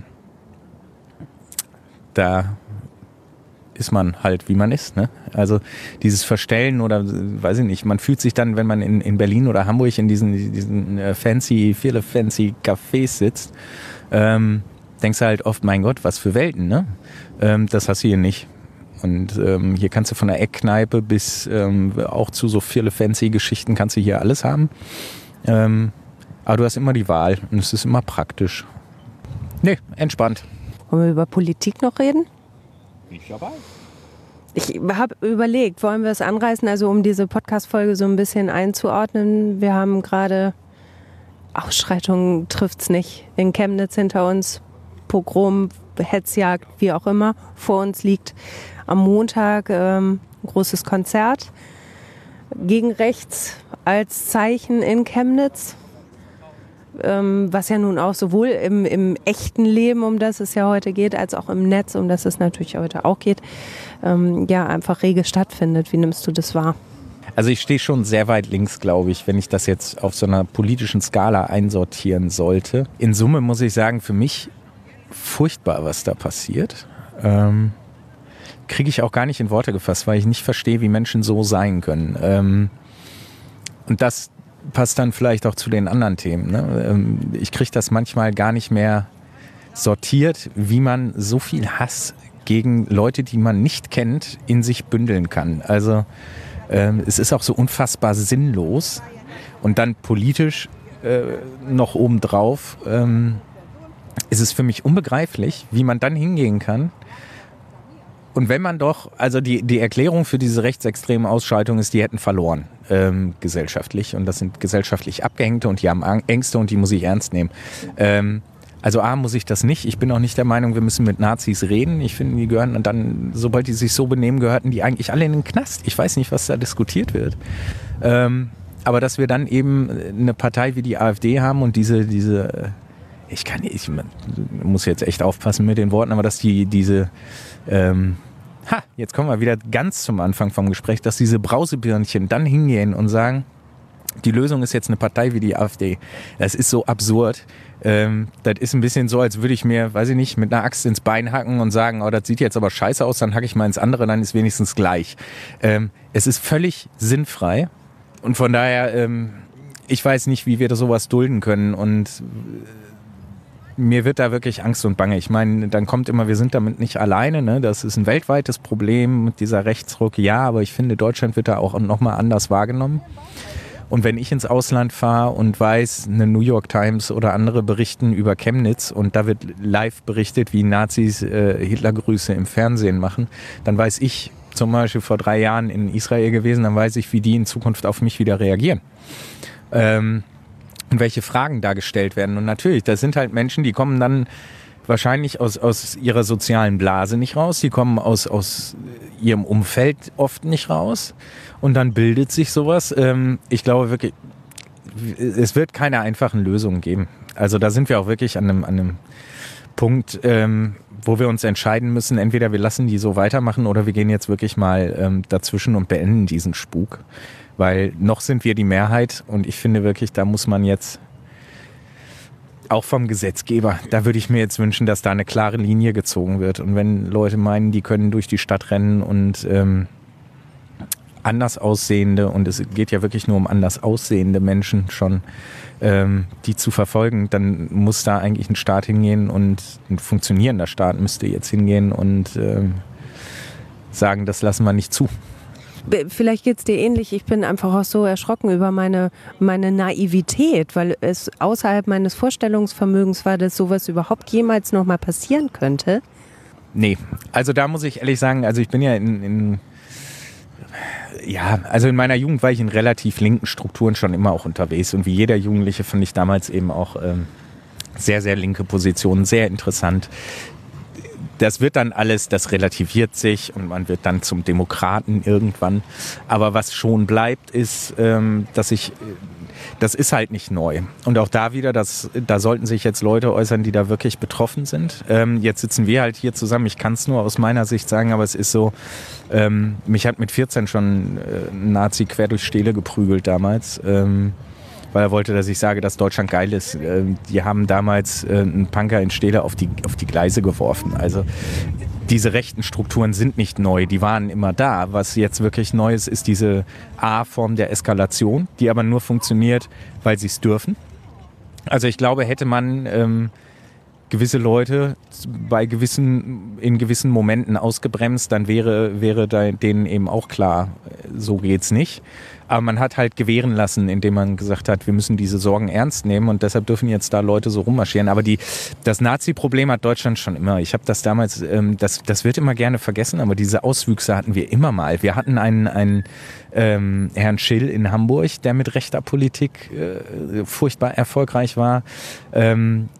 da ist man halt, wie man ist. Ne? Also dieses Verstellen oder, weiß ich nicht, man fühlt sich dann, wenn man in Berlin oder Hamburg in diesen viele fancy Cafés sitzt, denkst du halt oft, mein Gott, was für Welten, ne? Das hast du hier nicht. Und hier kannst du von der Eckkneipe bis auch zu so viele fancy Geschichten kannst du hier alles haben. Aber du hast immer die Wahl und es ist immer praktisch. Nee, entspannt. Wollen wir über Politik noch reden? Ich dabei. Ich habe überlegt, wollen wir es anreißen, also um diese Podcast-Folge so ein bisschen einzuordnen. Wir haben gerade Ausschreitungen, trifft's nicht, in Chemnitz hinter uns, Pogrom, Hetzjagd, wie auch immer. Vor uns liegt am Montag ein großes Konzert gegen rechts als Zeichen in Chemnitz. was ja nun auch sowohl im echten Leben, um das es ja heute geht, als auch im Netz, um das es natürlich heute auch geht, einfach rege stattfindet. Wie nimmst du das wahr? Also ich stehe schon sehr weit links, glaube ich, wenn ich das jetzt auf so einer politischen Skala einsortieren sollte. In Summe muss ich sagen, für mich furchtbar, was da passiert. Kriege ich auch gar nicht in Worte gefasst, weil ich nicht verstehe, wie Menschen so sein können. Und das passt dann vielleicht auch zu den anderen Themen. Ne? Ich kriege das manchmal gar nicht mehr sortiert, wie man so viel Hass gegen Leute, die man nicht kennt, in sich bündeln kann. Also es ist auch so unfassbar sinnlos. Und dann politisch noch obendrauf ist es für mich unbegreiflich, wie man dann hingehen kann. Und wenn man doch, also die Erklärung für diese rechtsextreme Ausschaltung ist, die hätten verloren gesellschaftlich. Und das sind gesellschaftlich Abgehängte und die haben Ängste und die muss ich ernst nehmen. Also muss ich das nicht. Ich bin auch nicht der Meinung, wir müssen mit Nazis reden. Ich finde, die gehören dann, sobald die sich so benehmen, gehörten die eigentlich alle in den Knast. Ich weiß nicht, was da diskutiert wird. Aber dass wir dann eben eine Partei wie die AfD haben und ich muss jetzt echt aufpassen mit den Worten, aber dass jetzt kommen wir wieder ganz zum Anfang vom Gespräch, dass diese Brausebirnchen dann hingehen und sagen, die Lösung ist jetzt eine Partei wie die AfD. Das ist so absurd. Das ist ein bisschen so, als würde ich mir, weiß ich nicht, mit einer Axt ins Bein hacken und sagen, das sieht jetzt aber scheiße aus, dann hacke ich mal ins andere, dann ist wenigstens gleich. Es ist völlig sinnfrei und von daher, ich weiß nicht, wie wir da sowas dulden können und mir wird da wirklich Angst und Bange. Ich meine, dann kommt immer, wir sind damit nicht alleine, ne? Das ist ein weltweites Problem mit dieser Rechtsruck, ja, aber ich finde, Deutschland wird da auch nochmal anders wahrgenommen. Und wenn ich ins Ausland fahre und weiß, eine New York Times oder andere berichten über Chemnitz und da wird live berichtet, wie Nazis Hitlergrüße im Fernsehen machen, dann weiß ich, zum Beispiel vor 3 Jahren in Israel gewesen, dann weiß ich, wie die in Zukunft auf mich wieder reagieren. Und welche Fragen da gestellt werden. Und natürlich, das sind halt Menschen, die kommen dann wahrscheinlich aus ihrer sozialen Blase nicht raus, die kommen aus ihrem Umfeld oft nicht raus. Und dann bildet sich sowas. Ich glaube wirklich, es wird keine einfachen Lösungen geben. Also da sind wir auch wirklich an einem Punkt, wo wir uns entscheiden müssen, entweder wir lassen die so weitermachen oder wir gehen jetzt wirklich mal dazwischen und beenden diesen Spuk. Weil noch sind wir die Mehrheit und ich finde wirklich, da muss man jetzt auch vom Gesetzgeber, da würde ich mir jetzt wünschen, dass da eine klare Linie gezogen wird. Und wenn Leute meinen, die können durch die Stadt rennen und anders aussehende, und es geht ja wirklich nur um anders aussehende Menschen schon, die zu verfolgen, dann muss da eigentlich ein Staat hingehen und ein funktionierender Staat müsste jetzt hingehen und sagen, das lassen wir nicht zu. Vielleicht geht's dir ähnlich. Ich bin einfach auch so erschrocken über meine Naivität, weil es außerhalb meines Vorstellungsvermögens war, dass sowas überhaupt jemals noch mal passieren könnte. Nee, also da muss ich ehrlich sagen, also ich bin ja also in meiner Jugend war ich in relativ linken Strukturen schon immer auch unterwegs und wie jeder Jugendliche fand ich damals eben auch sehr, sehr linke Positionen, sehr interessant. Das wird dann alles, das relativiert sich und man wird dann zum Demokraten irgendwann. Aber was schon bleibt, ist, das ist halt nicht neu. Und auch da wieder, da sollten sich jetzt Leute äußern, die da wirklich betroffen sind. Jetzt sitzen wir halt hier zusammen. Ich kann es nur aus meiner Sicht sagen, aber es ist so, mich hat mit 14 schon ein Nazi quer durch Stele geprügelt damals. Weil er wollte, dass ich sage, dass Deutschland geil ist. Die haben damals einen Punker in Stele auf die Gleise geworfen. Also diese rechten Strukturen sind nicht neu, die waren immer da. Was jetzt wirklich neu ist, ist diese A-Form der Eskalation, die aber nur funktioniert, weil sie es dürfen. Also ich glaube, hätte man gewisse Leute in gewissen Momenten ausgebremst, dann wäre denen eben auch klar, so geht's nicht. Aber man hat halt gewähren lassen, indem man gesagt hat, wir müssen diese Sorgen ernst nehmen und deshalb dürfen jetzt da Leute so rummarschieren. Aber das Nazi-Problem hat Deutschland schon immer. Ich habe das damals, das wird immer gerne vergessen, aber diese Auswüchse hatten wir immer mal. Wir hatten einen Herrn Schill in Hamburg, der mit rechter Politik furchtbar erfolgreich war.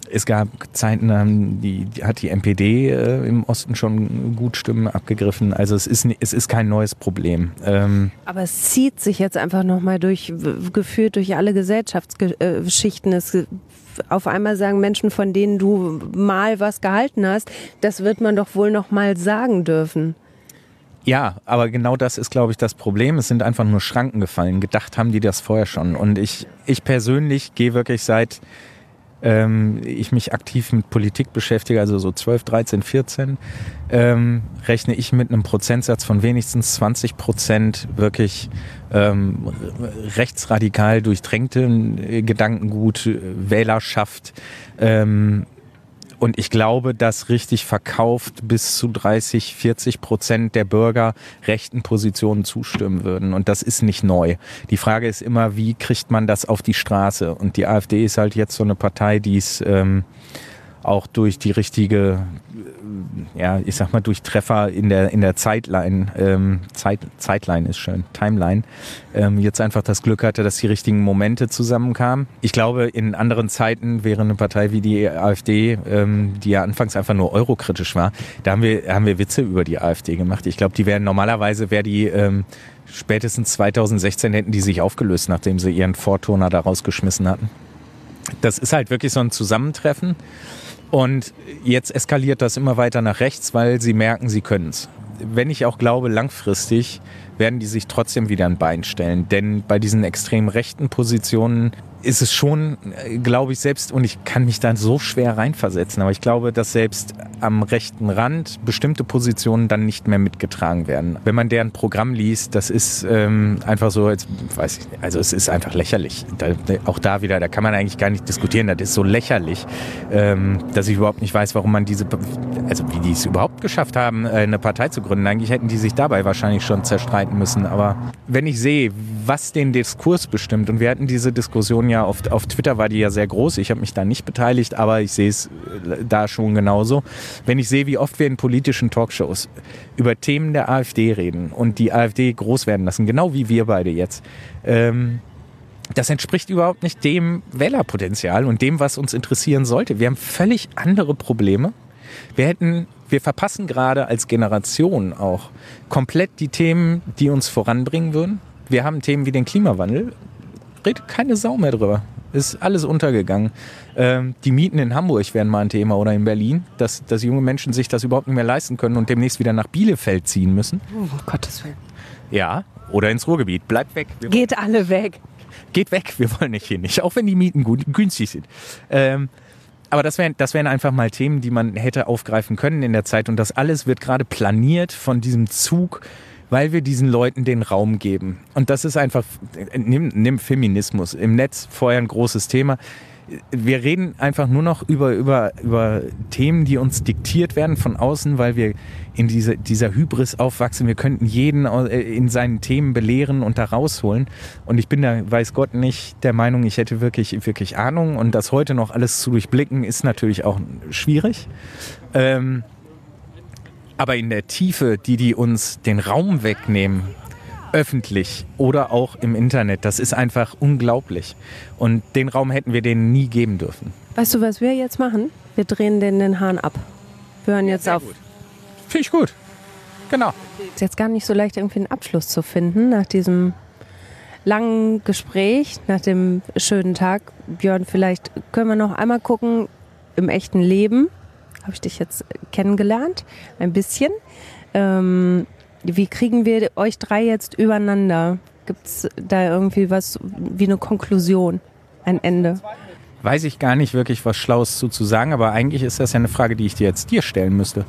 Es gab Zeiten, die hat die NPD im Osten schon gut Stimmen abgegriffen. Also es ist kein neues Problem. Aber es zieht sich jetzt einfach nochmal geführt durch alle Gesellschaftsschichten. Auf einmal sagen Menschen, von denen du mal was gehalten hast, das wird man doch wohl noch mal sagen dürfen. Ja, aber genau das ist, glaube ich, das Problem. Es sind einfach nur Schranken gefallen. Gedacht haben die das vorher schon. Und ich persönlich gehe wirklich seit ich mich aktiv mit Politik beschäftige, also so 12, 13, 14, rechne ich mit einem Prozentsatz von wenigstens 20% wirklich rechtsradikal durchdrängte Gedankengut, Wählerschaft. Und ich glaube, dass richtig verkauft bis zu 30, 40% der Bürger rechten Positionen zustimmen würden. Und das ist nicht neu. Die Frage ist immer, wie kriegt man das auf die Straße? Und die AfD ist halt jetzt so eine Partei, die es auch durch die richtige, ja, ich sag mal, durch Treffer in der Zeitline, Zeitline ist schön, Timeline, jetzt einfach das Glück hatte, dass die richtigen Momente zusammenkamen. Ich glaube, in anderen Zeiten wäre eine Partei wie die AfD, die ja anfangs einfach nur eurokritisch war, da haben wir Witze über die AfD gemacht. Ich glaube, spätestens 2016 hätten die sich aufgelöst, nachdem sie ihren Vorturner da rausgeschmissen hatten. Das ist halt wirklich so ein Zusammentreffen. Und jetzt eskaliert das immer weiter nach rechts, weil sie merken, sie können es. Wenn ich auch glaube, langfristig werden die sich trotzdem wieder ein Bein stellen. Denn bei diesen extrem rechten Positionen ist es schon, glaube ich selbst, und ich kann mich da so schwer reinversetzen, aber ich glaube, dass selbst am rechten Rand bestimmte Positionen dann nicht mehr mitgetragen werden. Wenn man deren Programm liest, das ist einfach so, jetzt weiß ich nicht, also es ist einfach lächerlich. Auch da wieder, da kann man eigentlich gar nicht diskutieren, das ist so lächerlich, dass ich überhaupt nicht weiß, warum man wie die es überhaupt geschafft haben, eine Partei zu gründen. Eigentlich hätten die sich dabei wahrscheinlich schon zerstreiten müssen. Aber wenn ich sehe, was den Diskurs bestimmt, und wir hatten diese Diskussion ja auf Twitter, war die ja sehr groß, ich habe mich da nicht beteiligt, aber ich sehe es da schon genauso. Wenn ich sehe, wie oft wir in politischen Talkshows über Themen der AfD reden und die AfD groß werden lassen, genau wie wir beide jetzt, das entspricht überhaupt nicht dem Wählerpotenzial und dem, was uns interessieren sollte. Wir haben völlig andere Probleme. Wir verpassen gerade als Generation auch komplett die Themen, die uns voranbringen würden. Wir haben Themen wie den Klimawandel, redet keine Sau mehr drüber. Ist alles untergegangen. Die Mieten in Hamburg wären mal ein Thema oder in Berlin, dass junge Menschen sich das überhaupt nicht mehr leisten können und demnächst wieder nach Bielefeld ziehen müssen. Oh, Gottes Willen. Ja, oder ins Ruhrgebiet. Bleibt weg. Geht alle weg. Geht weg, wir wollen nicht hier nicht, auch wenn die Mieten günstig sind. Aber das wären einfach mal Themen, die man hätte aufgreifen können in der Zeit. Und das alles wird gerade planiert von diesem Zug, weil wir diesen Leuten den Raum geben. Und das ist einfach, nimm Feminismus. Im Netz vorher ein großes Thema. Wir reden einfach nur noch über Themen, die uns diktiert werden von außen, weil wir in dieser Hybris aufwachsen. Wir könnten jeden in seinen Themen belehren und da rausholen. Und ich bin da, weiß Gott, nicht der Meinung, ich hätte wirklich, wirklich Ahnung. Und das heute noch alles zu durchblicken, ist natürlich auch schwierig. Aber in der Tiefe, die uns den Raum wegnehmen, öffentlich oder auch im Internet, das ist einfach unglaublich. Und den Raum hätten wir denen nie geben dürfen. Weißt du, was wir jetzt machen? Wir drehen den Hahn ab. Wir hören jetzt auf. Finde ich gut. Genau. Ist jetzt gar nicht so leicht, irgendwie einen Abschluss zu finden nach diesem langen Gespräch, nach dem schönen Tag. Björn, vielleicht können wir noch einmal gucken, im echten Leben habe ich dich jetzt kennengelernt, ein bisschen. Wie kriegen wir euch drei jetzt übereinander? Gibt es da irgendwie was wie eine Konklusion, ein Ende? Weiß ich gar nicht wirklich was Schlaues zu sagen, aber eigentlich ist das ja eine Frage, die ich dir stellen müsste.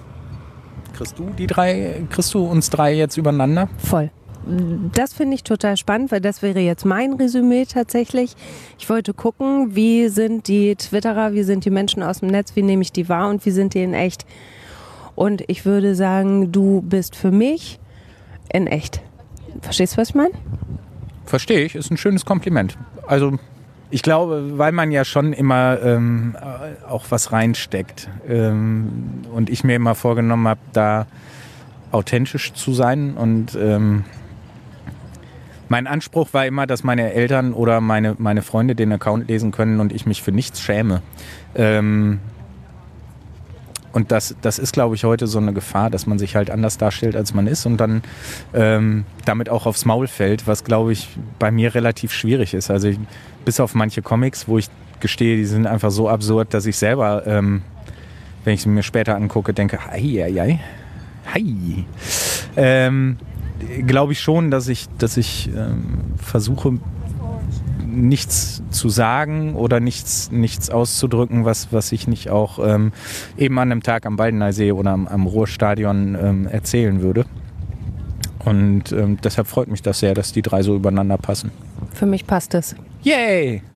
Kriegst du uns drei jetzt übereinander? Voll. Das finde ich total spannend, weil das wäre jetzt mein Resümee tatsächlich. Ich wollte gucken, wie sind die Twitterer, wie sind die Menschen aus dem Netz, wie nehme ich die wahr und wie sind die in echt? Und ich würde sagen, du bist für mich in echt. Verstehst du, was ich meine? Verstehe ich, ist ein schönes Kompliment. Also ich glaube, weil man ja schon immer auch was reinsteckt und ich mir immer vorgenommen habe, da authentisch zu sein und Mein Anspruch war immer, dass meine Eltern oder meine Freunde den Account lesen können und ich mich für nichts schäme. Und das ist, glaube ich, heute so eine Gefahr, dass man sich halt anders darstellt, als man ist und dann damit auch aufs Maul fällt, was, glaube ich, bei mir relativ schwierig ist. Also bis auf manche Comics, wo ich gestehe, die sind einfach so absurd, dass ich selber, wenn ich sie mir später angucke, denke, hei. Glaube ich schon, dass ich versuche, nichts zu sagen oder nichts auszudrücken, was ich nicht auch eben an einem Tag am Baldeneysee oder am Ruhrstadion erzählen würde. Und deshalb freut mich das sehr, dass die drei so übereinander passen. Für mich passt es. Yay!